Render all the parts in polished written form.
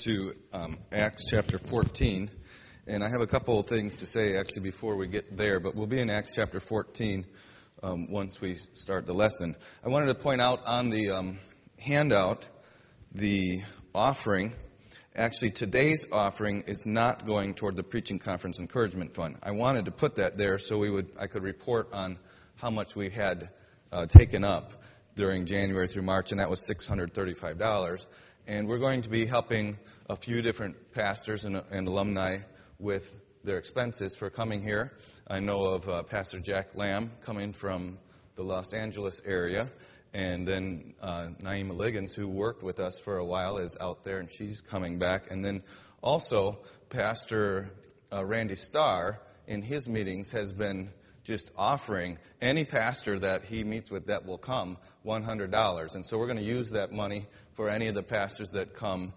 to Acts chapter 14, and I have a couple of things to say actually before we get there, but we'll be in Acts chapter 14 once we start the lesson. I wanted to point out on the handout the offering. Actually, today's offering is not going toward the Preaching Conference Encouragement Fund. I wanted to put that there so I could report on how much we had taken up during January through March, and that was $635. And we're going to be helping a few different pastors and alumni with their expenses for coming here. I know of Pastor Jack Lamb coming from the Los Angeles area, and then Naima Liggins, who worked with us for a while, is out there, and she's coming back. And then also Pastor Randy Starr, in his meetings, has been just offering any pastor that he meets with that will come $100. And so we're going to use that money for any of the pastors that come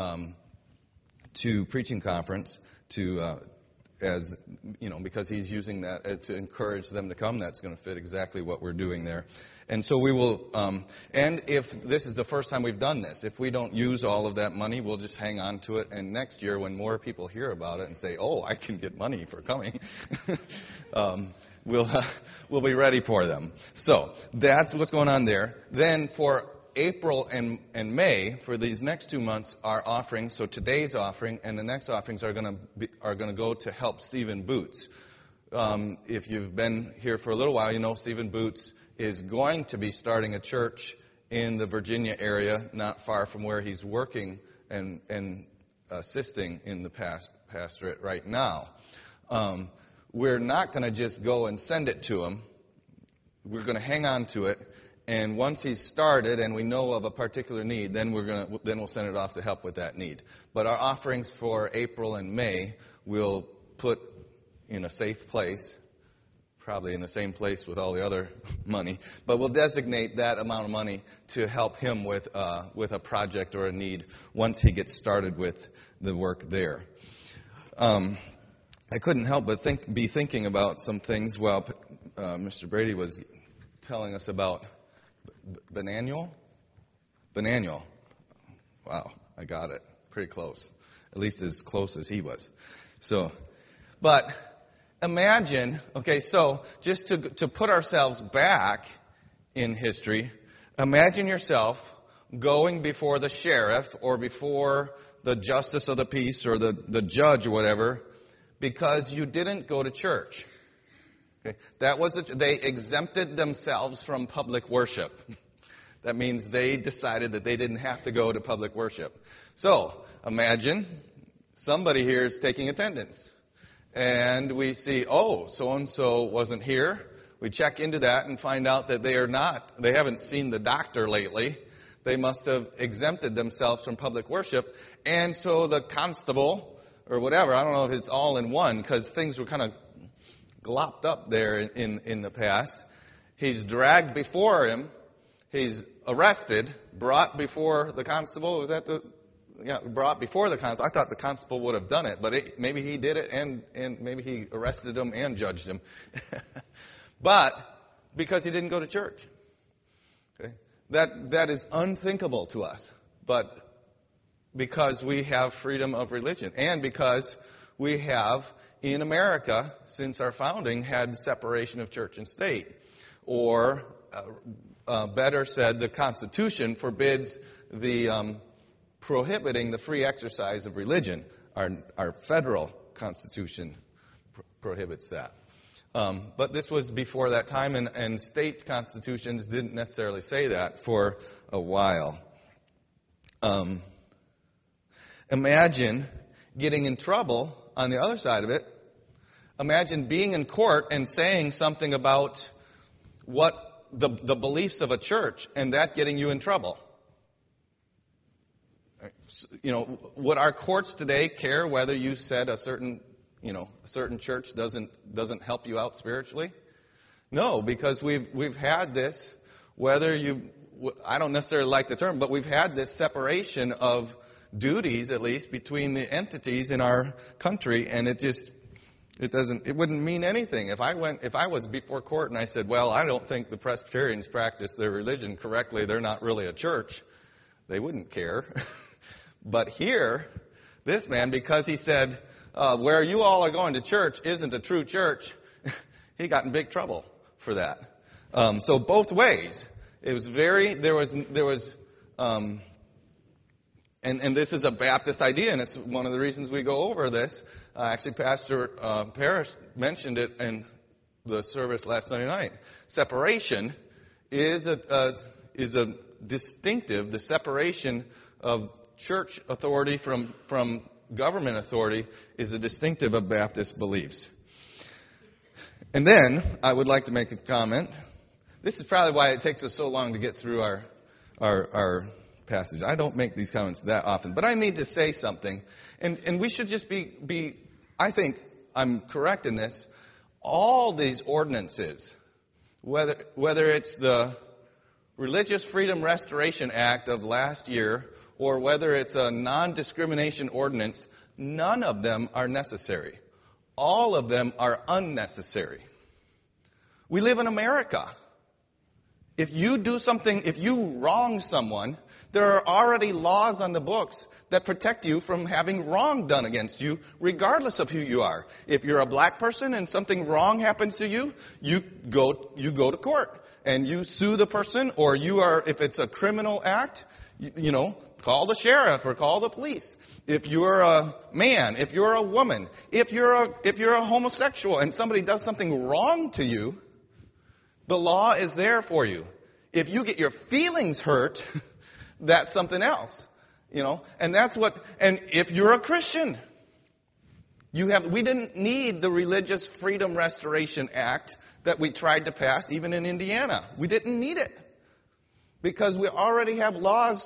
to preaching conference as you know, because he's using that to encourage them to come. That's going to fit exactly what we're doing there. And so we will, and if this is the first time we've done this, if we don't use all of that money, we'll just hang on to it. And next year, when more people hear about it and say, "Oh, I can get money for coming," we'll be ready for them. So that's what's going on there. Then for April and May, for these next 2 months, our offerings, so today's offering and the next offerings are going to go to help Stephen Boots. If you've been here for a little while, you know Stephen Boots is going to be starting a church in the Virginia area, not far from where he's working and assisting in the pastorate right now. We're not going to just go and send it to him. We're going to hang on to it. And once he's started and we know of a particular need, then we'll send it off to help with that need. But our offerings for April and May we'll put in a safe place, probably in the same place with all the other money. But we'll designate that amount of money to help him with a project or a need once he gets started with the work there. I couldn't help but be thinking about some things while Mr. Brady was telling us about Benaniel. Wow, I got it. Pretty close. At least as close as he was. But imagine, okay, so just to put ourselves back in history, imagine yourself going before the sheriff or before the justice of the peace or the judge or whatever because you didn't go to church. Okay. They exempted themselves from public worship. That means they decided that they didn't have to go to public worship. So, imagine somebody here is taking attendance. And we see, oh, so-and-so wasn't here. We check into that and find out that they haven't seen the doctor lately. They must have exempted themselves from public worship. And so the constable, or whatever, I don't know if it's all in one, because things were kind of glopped up there in the past. He's dragged before him. He's arrested, brought before the constable. Brought before the constable. I thought the constable would have done it, but maybe he did it, and maybe he arrested him and judged him. But because he didn't go to church. Okay? That is unthinkable to us. But because we have freedom of religion, and because we have, in America, since our founding, had separation of church and state. Or, better said, the Constitution forbids the prohibiting the free exercise of religion. Our federal Constitution prohibits that. But this was before that time, and state constitutions didn't necessarily say that for a while. Imagine getting in trouble on the other side of it. Imagine being in court and saying something about what the beliefs of a church and that getting you in trouble. You know, would our courts today care whether you said a certain church doesn't help you out spiritually? No, because we've had this, I don't necessarily like the term, but we've had this separation of duties, at least, between the entities in our country, and it wouldn't mean anything. If I was before court and I said, well, I don't think the Presbyterians practice their religion correctly, they're not really a church, they wouldn't care. But here, This man, because he said, where you all are going to church isn't a true church, he got in big trouble for that. So both ways. It was and this is a Baptist idea, and it's one of the reasons we go over this. Actually, Pastor Parrish mentioned it in the service last Sunday night. Separation is a distinctive. The separation of church authority from government authority is a distinctive of Baptist beliefs. And then I would like to make a comment. This is probably why it takes us so long to get through our passage. I don't make these comments that often, but I need to say something. And we should just be I think I'm correct in this. All these ordinances, whether it's the Religious Freedom Restoration Act of last year or whether it's a non-discrimination ordinance, none of them are necessary. All of them are unnecessary. We live in America. If you do something, if you wrong someone, there are already laws on the books that protect you from having wrong done against you, regardless of who you are. If you're a black person and something wrong happens to you, you go to court and you sue the person, or if it's a criminal act, call the sheriff or call the police. If you're a man, if you're a woman, if you're a homosexual and somebody does something wrong to you, the law is there for you. If you get your feelings hurt, that's something else, and and if you're a Christian, we didn't need the Religious Freedom Restoration Act that we tried to pass even in Indiana. We didn't need it because we already have laws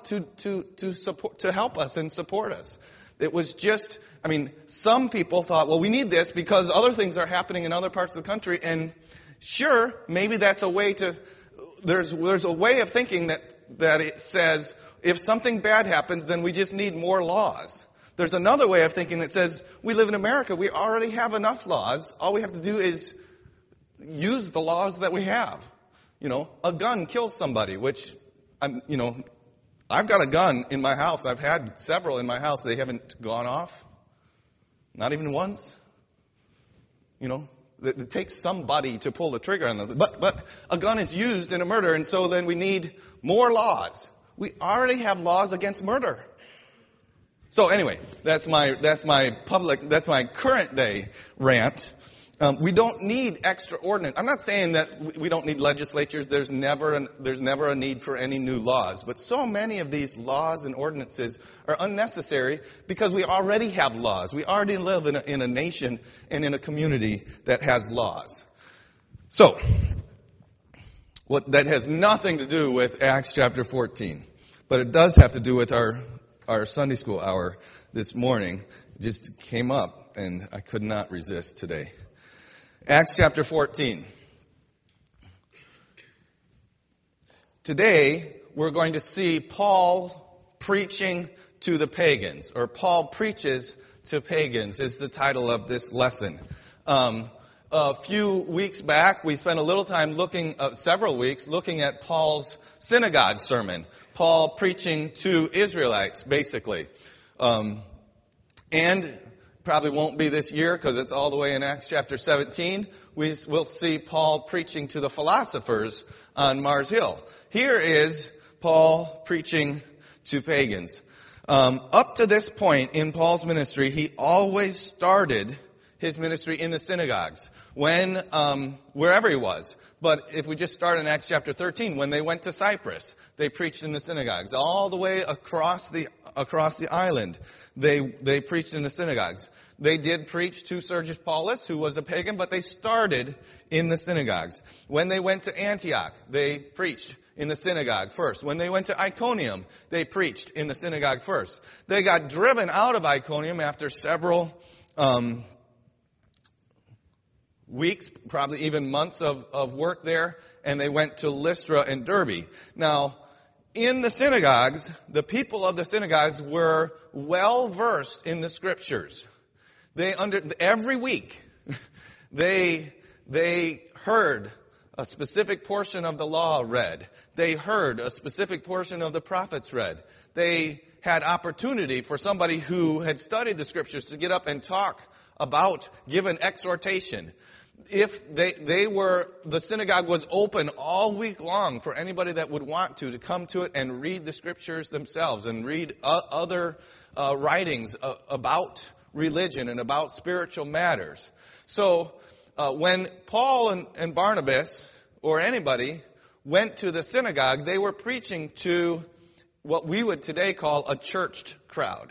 to help us and support us. It was just, some people thought, well, we need this because other things are happening in other parts of the country, and sure, maybe that's a way there's a way of thinking that it says, if something bad happens, then we just need more laws. There's another way of thinking that says, we live in America, we already have enough laws, all we have to do is use the laws that we have. A gun kills somebody, which, I've got a gun in my house, I've had several in my house, they haven't gone off, not even once. It takes somebody to pull the trigger on them. But a gun is used in a murder, and so then we need more laws. We already have laws against murder. So anyway, that's my current day rant. We don't need extra ordinance. I'm not saying that we don't need legislatures. There's never a need for any new laws. But so many of these laws and ordinances are unnecessary because we already have laws. We already live in a nation and in a community that has laws. So, that has nothing to do with Acts chapter 14. But it does have to do with our Sunday school hour this morning. It just came up and I could not resist today. Acts chapter 14. Today, we're going to see Paul preaching to the pagans, or Paul preaches to pagans is the title of this lesson. A few weeks back, we spent a little time several weeks looking at Paul's synagogue sermon. Paul preaching to Israelites, basically. And probably won't be this year because it's all the way in Acts chapter 17. We'll see Paul preaching to the philosophers on Mars Hill. Here is Paul preaching to pagans. Up to this point in Paul's ministry, he always started his ministry in the synagogues, wherever he was. But if we just start in Acts chapter 13, when they went to Cyprus, they preached in the synagogues. All the way across the island, they preached in the synagogues. They did preach to Sergius Paulus, who was a pagan, but they started in the synagogues. When they went to Antioch, they preached in the synagogue first. When they went to Iconium, they preached in the synagogue first. They got driven out of Iconium after several weeks, probably even months of work there, and they went to Lystra and Derbe. Now, in the synagogues, the people of the synagogues were well versed in the scriptures. Every week, they heard a specific portion of the law read. They heard a specific portion of the prophets read. They had opportunity for somebody who had studied the Scriptures to get up and talk about, give an exhortation. If the synagogue was open all week long for anybody that would want to come to it and read the Scriptures themselves and read other writings about religion and about spiritual matters. So when Paul and Barnabas or anybody went to the synagogue, they were preaching to what we would today call a churched crowd.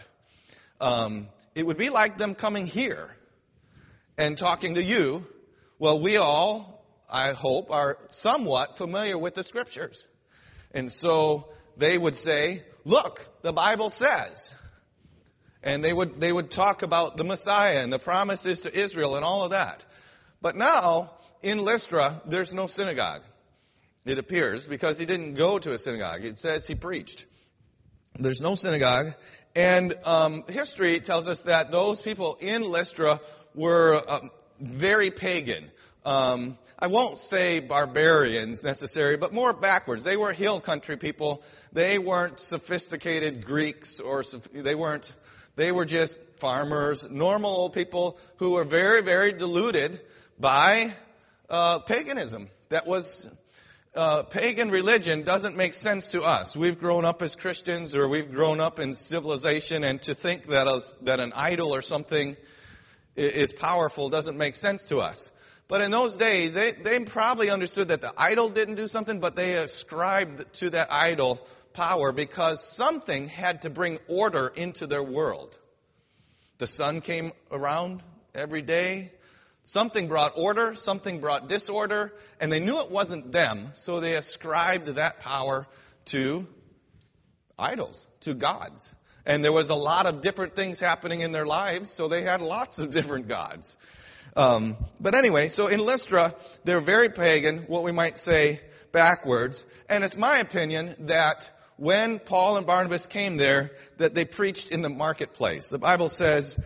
It would be like them coming here and talking to you. Well, we all, I hope, are somewhat familiar with the Scriptures. And so they would say, look, the Bible says. And they would talk about the Messiah and the promises to Israel and all of that. But now, in Lystra, there's no synagogue. It appears, because he didn't go to a synagogue. It says he preached. There's no synagogue. And history tells us that those people in Lystra were very pagan. I won't say barbarians necessarily, but more backwards. They were hill country people. They weren't sophisticated Greeks, or they were just farmers, normal old people who were very, very deluded by paganism. That was pagan religion doesn't make sense to us. We've grown up as Christians, or we've grown up in civilization, and to think that an idol or something is powerful doesn't make sense to us. But in those days, they probably understood that the idol didn't do something, but they ascribed to that idol power because something had to bring order into their world. The sun came around every day. Something brought order, something brought disorder, and they knew it wasn't them, so they ascribed that power to idols, to gods. And there was a lot of different things happening in their lives, so they had lots of different gods. But anyway, so in Lystra, they're very pagan, what we might say backwards. And it's my opinion that when Paul and Barnabas came there, that they preached in the marketplace. The Bible says,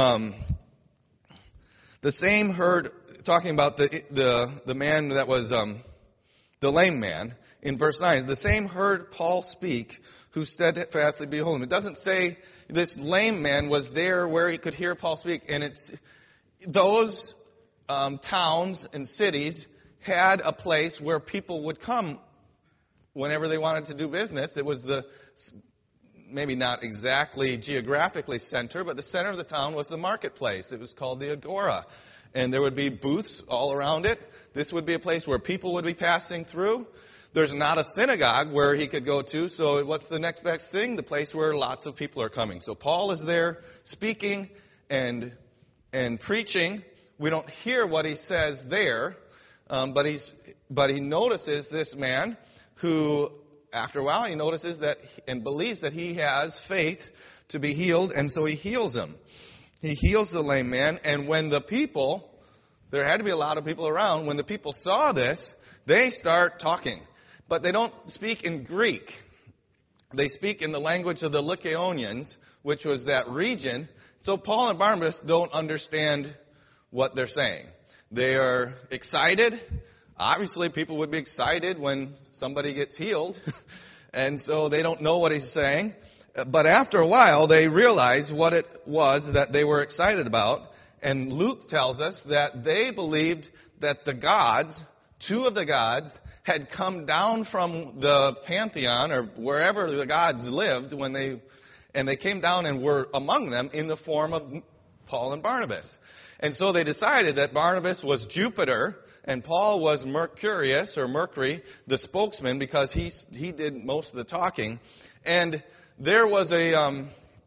the same heard, talking about the man that was the lame man, in verse 9, the same heard Paul speak, who steadfastly behold him. It doesn't say this lame man was there where he could hear Paul speak. And it's those towns and cities had a place where people would come whenever they wanted to do business. It was maybe not exactly geographically center, but the center of the town was the marketplace. It was called the Agora. And there would be booths all around it. This would be a place where people would be passing through. There's not a synagogue where he could go to, so what's the next best thing? The place where lots of people are coming. So Paul is there speaking and preaching. We don't hear what he says there, but he notices this man who, after a while, he notices that and believes that he has faith to be healed, and so he heals him. He heals the lame man, and when the people, there had to be a lot of people around, when the people saw this, they start talking. But they don't speak in Greek. They speak in the language of the Lycaonians, which was that region. So Paul and Barnabas don't understand what they're saying. They are excited. Obviously, people would be excited when somebody gets healed. And so they don't know what he's saying. But after a while, they realize what it was that they were excited about. And Luke tells us that they believed that the gods, two of the gods, had come down from the pantheon or wherever the gods lived when they came down and were among them in the form of Paul and Barnabas. And so they decided that Barnabas was Jupiter and Paul was Mercurius, or Mercury, the spokesman, because he did most of the talking. And there was a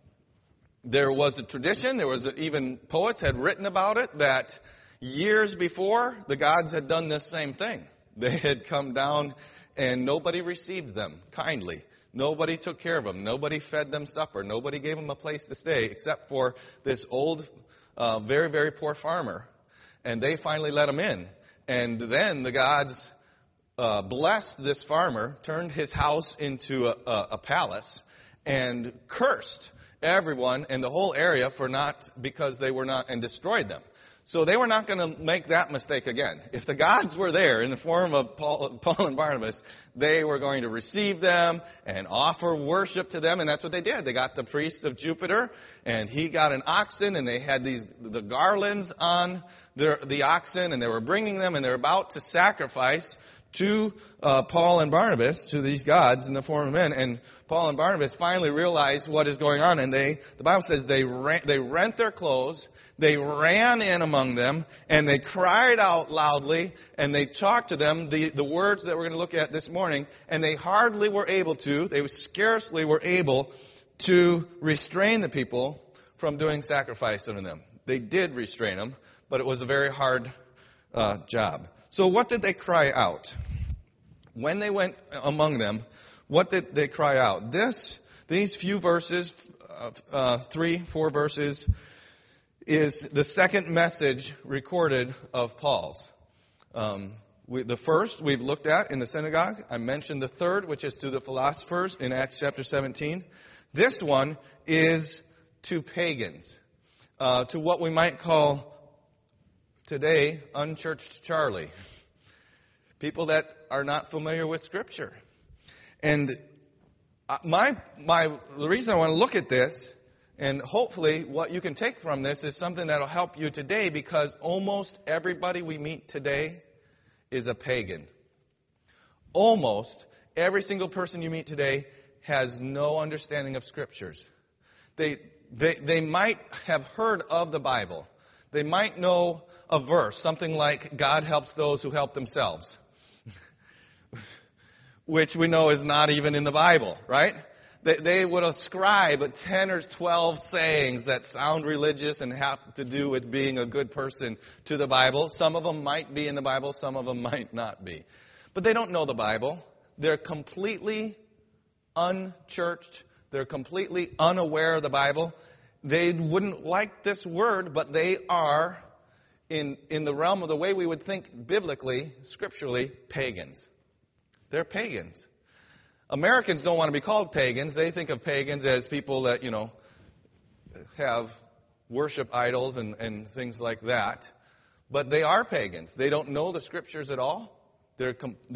tradition, even poets had written about it, that years before, the gods had done this same thing. They had come down and nobody received them kindly. Nobody took care of them. Nobody fed them supper. Nobody gave them a place to stay except for this old, very, very poor farmer. And they finally let him in. And then the gods blessed this farmer, turned his house into a palace, and cursed everyone in the whole area because they were not, and destroyed them. So they were not going to make that mistake again. If the gods were there in the form of Paul and Barnabas, they were going to receive them and offer worship to them, and that's what they did. They got the priest of Jupiter, and he got an oxen, and they had the garlands on the oxen, and they were bringing them, and they're about to sacrifice to Paul and Barnabas, to these gods in the form of men. And Paul and Barnabas finally realize what is going on, and the Bible says they rent their clothes, they ran in among them, and they cried out loudly, and they talked to them the words that we're going to look at this morning, and they scarcely were able to restrain the people from doing sacrifice unto them. They did restrain them, but it was a very hard job. So what did they cry out? When they went among them, what did they cry out? These few verses, 3-4 verses, is the second message recorded of Paul's. The first we've looked at in the synagogue. I mentioned the third, which is to the philosophers in Acts chapter 17. This one is to pagans, to what we might call today unchurched Charlie. People that are not familiar with Scripture. And the reason I want to look at this, and hopefully what you can take from this, is something that will help you today, because almost everybody we meet today is a pagan. Almost every single person you meet today has no understanding of Scriptures. They might have heard of the Bible. They might know a verse, something like, God helps those who help themselves, which we know is not even in the Bible, right? They would ascribe 10 or 12 sayings that sound religious and have to do with being a good person to the Bible. Some of them might be in the Bible, some of them might not be. But they don't know the Bible. They're completely unchurched. They're completely unaware of the Bible. They wouldn't like this word, but they are, in the realm of the way we would think biblically, scripturally, pagans. They're pagans. Americans don't want to be called pagans. They think of pagans as people that, have worship idols and things like that. But they are pagans. They don't know the Scriptures at all. They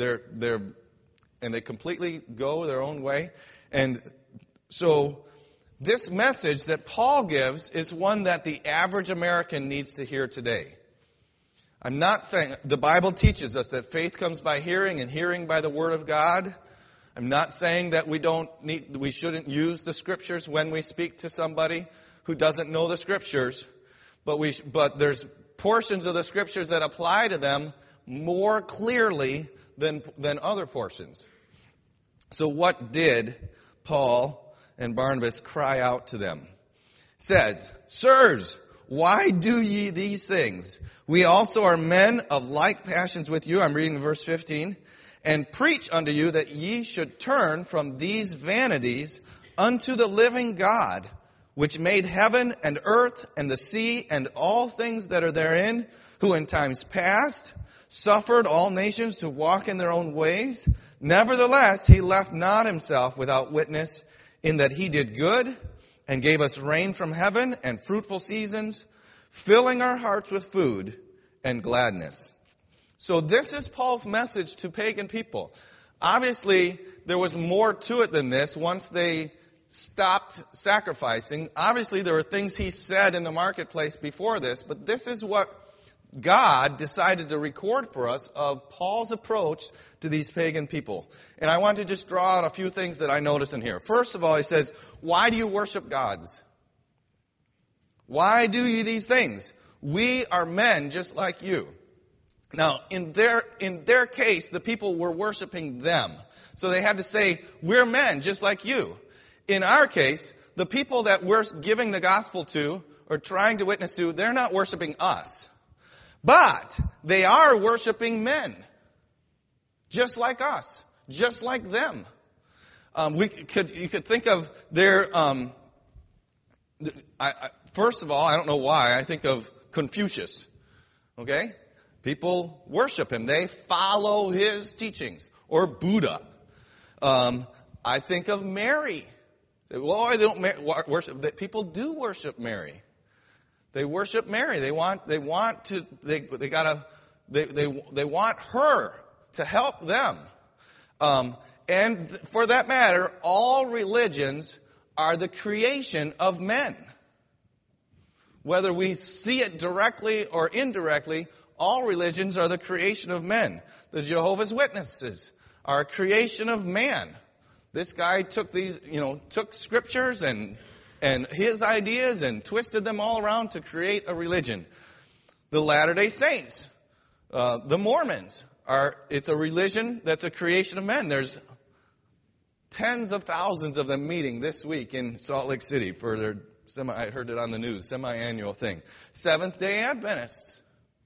completely go their own way. And so this message that Paul gives is one that the average American needs to hear today. I'm not saying, the Bible teaches us that faith comes by hearing and hearing by the Word of God. I'm not saying that we shouldn't use the Scriptures when we speak to somebody who doesn't know the Scriptures, but there's portions of the Scriptures that apply to them more clearly than other portions. So what did Paul and Barnabas cry out to them? It says, Sirs, why do ye these things? We also are men of like passions with you. I'm reading verse 15. And preach unto you that ye should turn from these vanities unto the living God, which made heaven and earth and the sea and all things that are therein, who in times past suffered all nations to walk in their own ways. Nevertheless, he left not himself without witness, in that he did good and gave us rain from heaven and fruitful seasons, filling our hearts with food and gladness. So this is Paul's message to pagan people. Obviously, there was more to it than this once they stopped sacrificing. Obviously, there were things he said in the marketplace before this, but this is what God decided to record for us of Paul's approach to these pagan people. And I want to just draw out a few things that I notice in here. First of all, he says, why do you worship gods? Why do you these things? We are men just like you. Now, in their case, the people were worshiping them. So they had to say, we're men just like you. In our case, the people that we're giving the gospel to or trying to witness to, they're not worshiping us. But they are worshiping men. Just like us. Just like them. You could think of their, first of all, I don't know why, I think of Confucius. Okay? People worship him. They follow his teachings. Or Buddha. I think of Mary. Well, I don't worship. People do worship Mary. They worship Mary. They want her to help them. And for that matter, all religions are the creation of men. Whether we see it directly or indirectly, all religions are the creation of men. The Jehovah's Witnesses are a creation of man. This guy took took scriptures and his ideas and twisted them all around to create a religion. The Latter-day Saints, the Mormons, it's a religion that's a creation of men. There's tens of thousands of them meeting this week in Salt Lake City for their I heard it on the news, semi-annual thing. Seventh-day Adventists.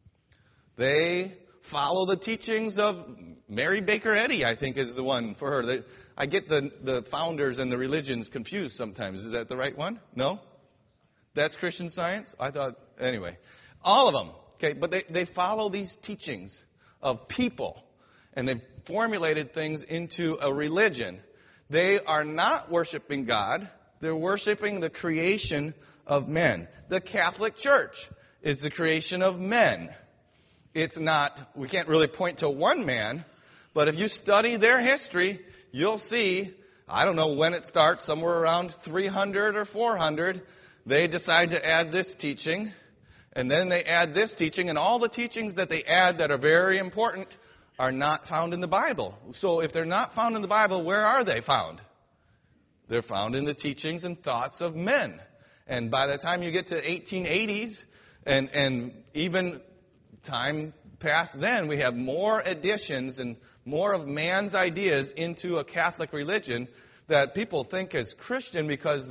They follow the teachings of Mary Baker Eddy, I think is the one for her. I get the founders and the religions confused sometimes. Is that the right one? No? That's Christian Science? I thought, anyway. All of them. Okay, but they follow these teachings of people. And they've formulated things into a religion. They are not worshiping God. They're worshiping the creation of men. The Catholic Church is the creation of men. It's not, we can't really point to one man, but if you study their history, you'll see, I don't know when it starts, somewhere around 300 or 400, they decide to add this teaching, and then they add this teaching, and all the teachings that they add that are very important are not found in the Bible. So if they're not found in the Bible, where are they found? They're found in the teachings and thoughts of men. And by the time you get to 1880s, and even time past then, we have more additions and more of man's ideas into a Catholic religion that people think is Christian because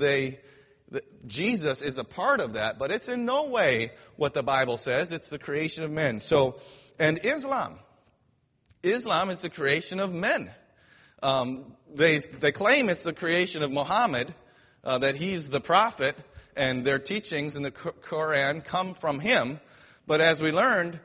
Jesus is a part of that, but it's in no way what the Bible says. It's the creation of men. And Islam is the creation of men. They claim it's the creation of Muhammad, that he's the prophet, and their teachings in the Quran come from him. But as we learned,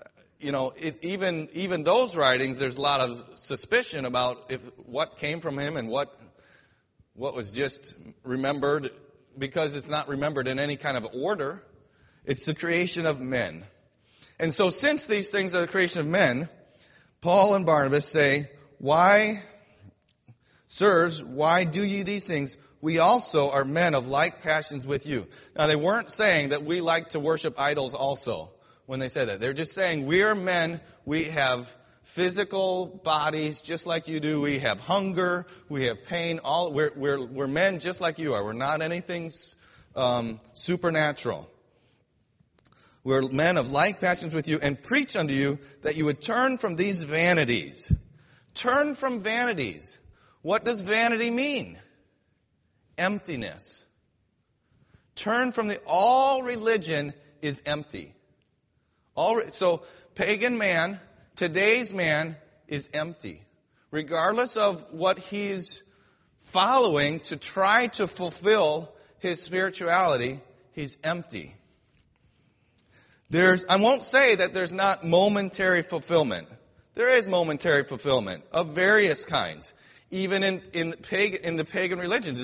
even those writings, there's a lot of suspicion about what came from him and what was just remembered, because it's not remembered in any kind of order. It's the creation of men. And so since these things are the creation of men, Paul and Barnabas say, Sirs, why do you these things? We also are men of like passions with you. Now, they weren't saying that we like to worship idols also when they said that. They're just saying we are men. We have physical bodies just like you do. We have hunger. We have pain. We're men just like you are. We're not anything supernatural. We're men of like passions with you, and preach unto you that you would turn from these vanities. Turn from vanities. What does vanity mean? Emptiness. Turn from all religion is empty. So pagan man, today's man is empty. Regardless of what he's following to try to fulfill his spirituality, he's empty. I won't say that there's not momentary fulfillment. There is momentary fulfillment of various kinds. Even in the pagan religions,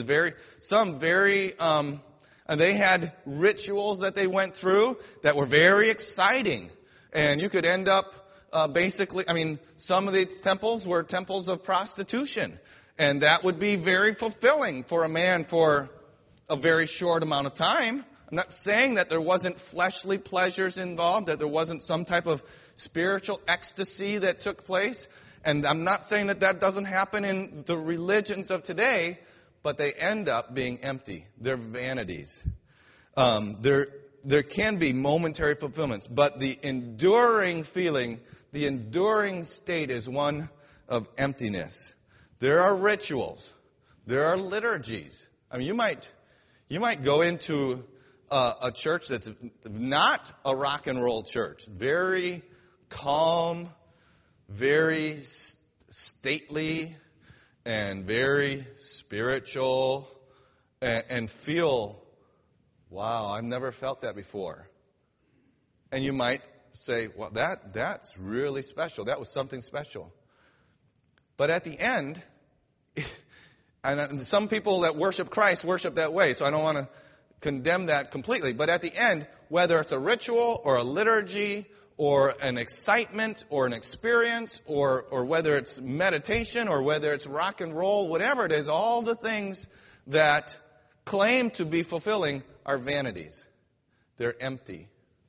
they had rituals that they went through that were very exciting, and you could end up some of these temples were temples of prostitution, and that would be very fulfilling for a man for a very short amount of time. I'm not saying that there wasn't fleshly pleasures involved, that there wasn't some type of spiritual ecstasy that took place. And I'm not saying that doesn't happen in the religions of today, but they end up being empty. They're vanities. There can be momentary fulfillments, but the enduring feeling, the enduring state is one of emptiness. There are rituals. There are liturgies. I mean, you might go into a church that's not a rock and roll church. Very calm, very stately, and very spiritual, and feel, wow, I've never felt that before. And you might say, well, that's really special. That was something special. But at the end, and some people that worship Christ worship that way, so I don't want to condemn that completely. But at the end, whether it's a ritual or a liturgy or an excitement or an experience or whether it's meditation or whether it's rock and roll, whatever it is, all the things that claim to be fulfilling are vanities. They're empty.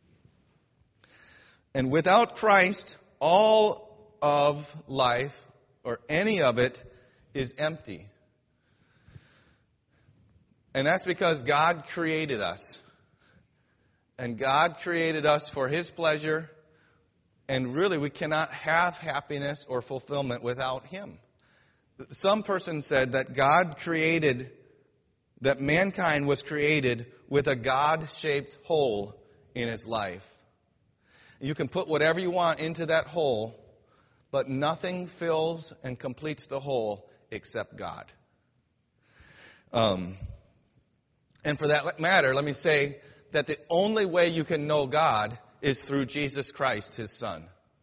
And without Christ, all of life, or any of it, is empty. And that's because God created us. And God created us for His pleasure. And really, we cannot have happiness or fulfillment without Him. Some person said that that mankind was created with a God-shaped hole in its life. You can put whatever you want into that hole, but nothing fills and completes the hole except God. And for that matter, let me say that the only way you can know God is through Jesus Christ, His Son.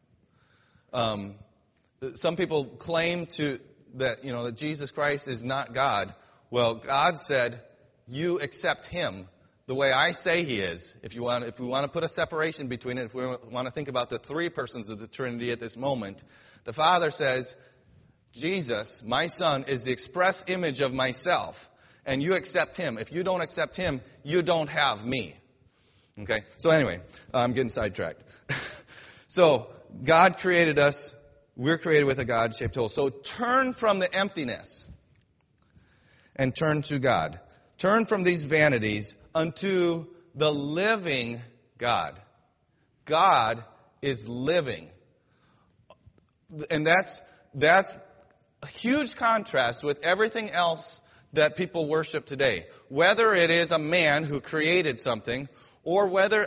Some people claim that Jesus Christ is not God. Well, God said, you accept Him the way I say He is. If we want to put a separation between it, if we want to think about the three persons of the Trinity at this moment, the Father says, Jesus, my Son, is the express image of myself, and you accept Him. If you don't accept Him, you don't have me. Okay? So anyway, I'm getting sidetracked. So, God created us. We're created with a God-shaped hole. So turn from the emptiness and turn to God. Turn from these vanities unto the living God. God is living. And that's a huge contrast with everything else that people worship today. Whether it is a man who created something, or whether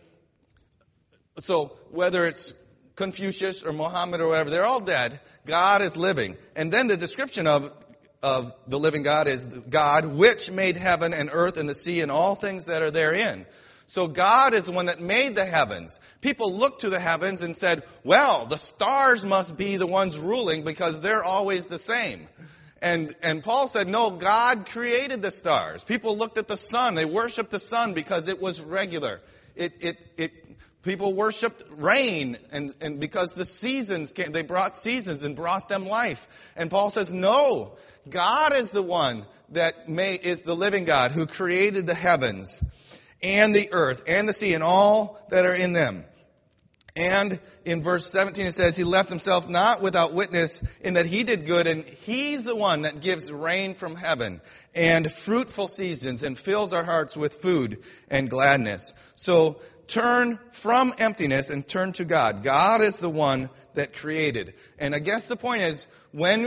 it's Confucius or Muhammad or whatever, they're all dead. God is living. And then the description of the living God is God which made heaven and earth and the sea and all things that are therein. So God is the one that made the heavens. People looked to the heavens and said, well, the stars must be the ones ruling because they're always the same. And Paul said, no, God created the stars. People looked at the sun. They worshiped the sun because it was regular. People worshipped rain and because the seasons came, they brought seasons and brought them life. And Paul says, no, God is the one that is the living God who created the heavens and the earth and the sea and all that are in them. And in verse 17 it says, He left Himself not without witness in that He did good, and He's the one that gives rain from heaven and fruitful seasons and fills our hearts with food and gladness. So turn from emptiness and turn to God. God is the one that created. And I guess the point is, when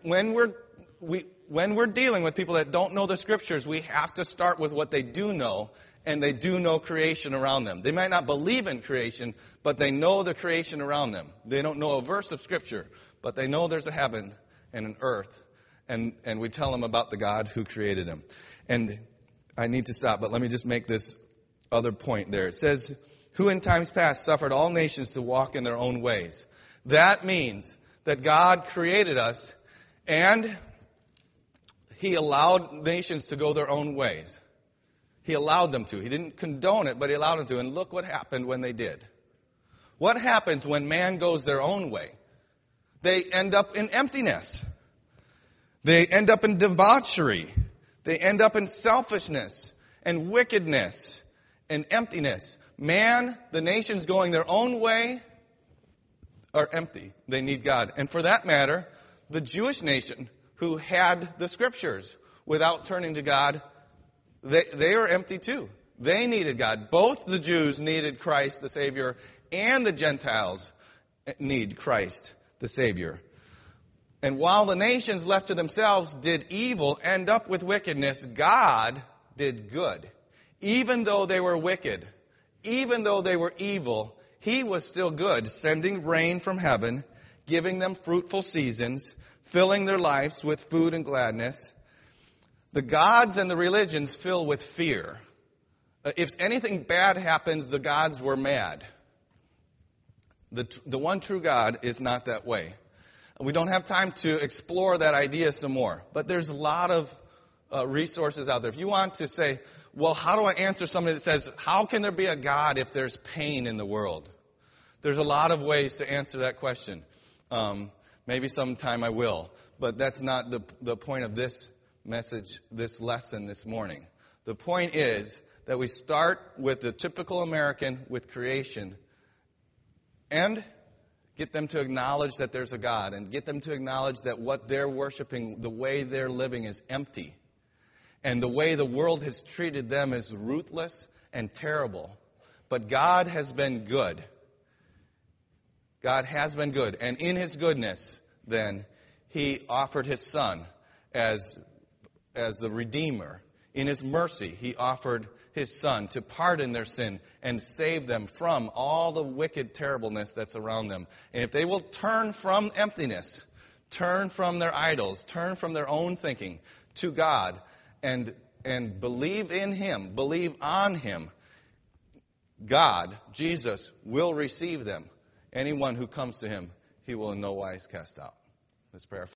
we're dealing with people that don't know the Scriptures, we have to start with what they do know. And they do know creation around them. They might not believe in creation, but they know the creation around them. They don't know a verse of Scripture, but they know there's a heaven and an earth. And we tell them about the God who created them. And I need to stop, but let me just make this other point there. It says, who in times past suffered all nations to walk in their own ways. That means that God created us and He allowed nations to go their own ways. He allowed them to. He didn't condone it, but He allowed them to. And look what happened when they did. What happens when man goes their own way? They end up in emptiness. They end up in debauchery. They end up in selfishness and wickedness and emptiness. Man, the nations going their own way are empty. They need God. And for that matter, the Jewish nation who had the Scriptures without turning to God, they are empty too. They needed God. Both the Jews needed Christ the Savior and the Gentiles need Christ the Savior. And while the nations left to themselves did evil, end up with wickedness, God did good. Even though they were wicked, even though they were evil, He was still good, sending rain from heaven, giving them fruitful seasons, filling their lives with food and gladness. The gods and the religions fill with fear. If anything bad happens, the gods were mad. The one true God is not that way. We don't have time to explore that idea some more. But there's a lot of resources out there. If you want to say, well, how do I answer somebody that says, how can there be a God if there's pain in the world? There's a lot of ways to answer that question. Maybe sometime I will. But that's not the point of this message, this lesson this morning. The point is that we start with the typical American with creation and get them to acknowledge that there's a God and get them to acknowledge that what they're worshiping, the way they're living is empty. And the way the world has treated them is ruthless and terrible. But God has been good. God has been good. And in His goodness, then, He offered His Son as the Redeemer. In His mercy, He offered His Son to pardon their sin and save them from all the wicked terribleness that's around them. And if they will turn from emptiness, turn from their idols, turn from their own thinking to God, and believe in Him, believe on Him, God, Jesus, will receive them. Anyone who comes to Him, He will in no wise cast out. Let's pray.